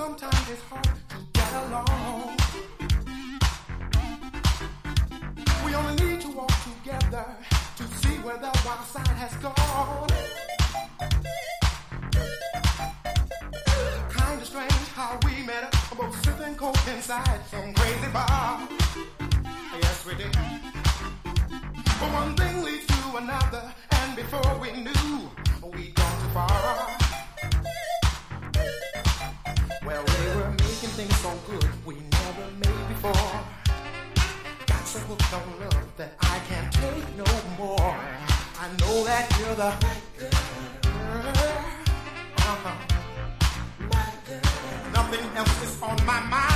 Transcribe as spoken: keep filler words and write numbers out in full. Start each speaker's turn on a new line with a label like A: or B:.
A: sometimes it's hard to get along. We only need to walk together to see where the wild side has gone. Kinda strange how we met up, both sipping coke inside some crazy bar. Yes, we did. But one thing leads to another, and before we knew, we'd gone too far. Well, we were making things so good we never made before. Got so hooked on love that I can't take no more. I know that you're the right girl. Uh-huh. My girl. Nothing else is on my mind.